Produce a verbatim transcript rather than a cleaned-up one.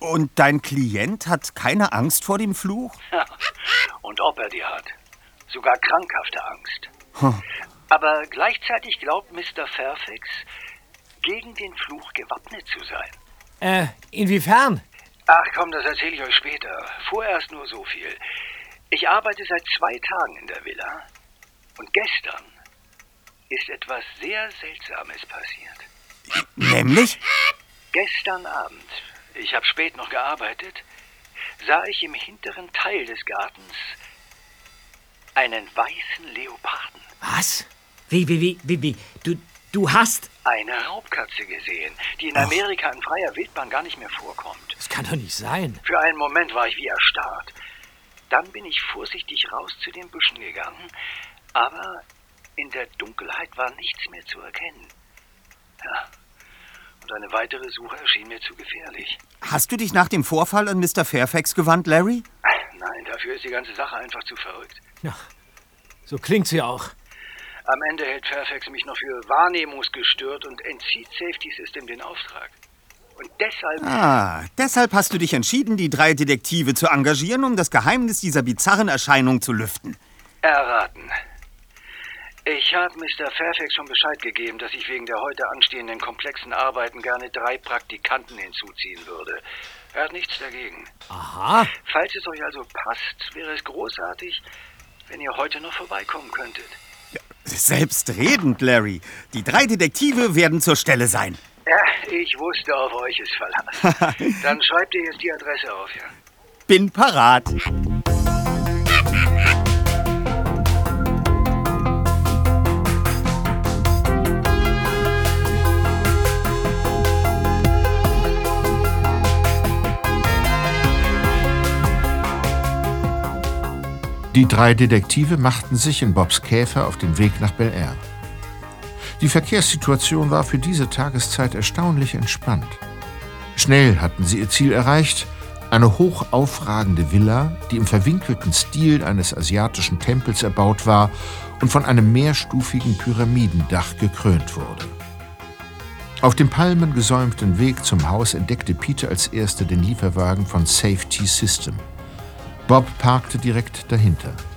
Und dein Klient hat keine Angst vor dem Fluch? Ja. Und ob er die hat. Sogar krankhafte Angst. Hm. Aber gleichzeitig glaubt Mister Fairfax, gegen den Fluch gewappnet zu sein. Äh, inwiefern? Ach komm, das erzähle ich euch später. Vorerst nur so viel. Ich arbeite seit zwei Tagen in der Villa. Und gestern ist etwas sehr Seltsames passiert. Nämlich? Gestern Abend, ich habe spät noch gearbeitet, sah ich im hinteren Teil des Gartens einen weißen Leoparden. Was? Wie, wie, wie, wie, wie? Du, du hast... Eine Raubkatze gesehen, die in Amerika in freier Wildbahn gar nicht mehr vorkommt. Das kann doch nicht sein. Für einen Moment war ich wie erstarrt. Dann bin ich vorsichtig raus zu den Büschen gegangen, aber in der Dunkelheit war nichts mehr zu erkennen. Ja, und eine weitere Suche erschien mir zu gefährlich. Hast du dich nach dem Vorfall an Mister Fairfax gewandt, Larry? Nein, dafür ist die ganze Sache einfach zu verrückt. Ja, so klingt's ja auch. Am Ende hält Fairfax mich noch für wahrnehmungsgestört und entzieht Safety System den Auftrag. Und deshalb... Ah, deshalb hast du dich entschieden, die drei Detektive zu engagieren, um das Geheimnis dieser bizarren Erscheinung zu lüften. Erraten. Ich habe Mister Fairfax schon Bescheid gegeben, dass ich wegen der heute anstehenden komplexen Arbeiten gerne drei Praktikanten hinzuziehen würde. Er hat nichts dagegen. Aha. Falls es euch also passt, wäre es großartig, wenn ihr heute noch vorbeikommen könntet. Ja, selbstredend, Larry. Die drei Detektive werden zur Stelle sein. Ja, ich wusste, auf euch ist Verlass. Dann schreibt ihr jetzt die Adresse auf, ja? Bin parat. Die drei Detektive machten sich in Bobs Käfer auf den Weg nach Bel Air. Die Verkehrssituation war für diese Tageszeit erstaunlich entspannt. Schnell hatten sie ihr Ziel erreicht, eine hoch aufragende Villa, die im verwinkelten Stil eines asiatischen Tempels erbaut war und von einem mehrstufigen Pyramidendach gekrönt wurde. Auf dem palmengesäumten Weg zum Haus entdeckte Peter als erster den Lieferwagen von Safety System. Bob parkte direkt dahinter.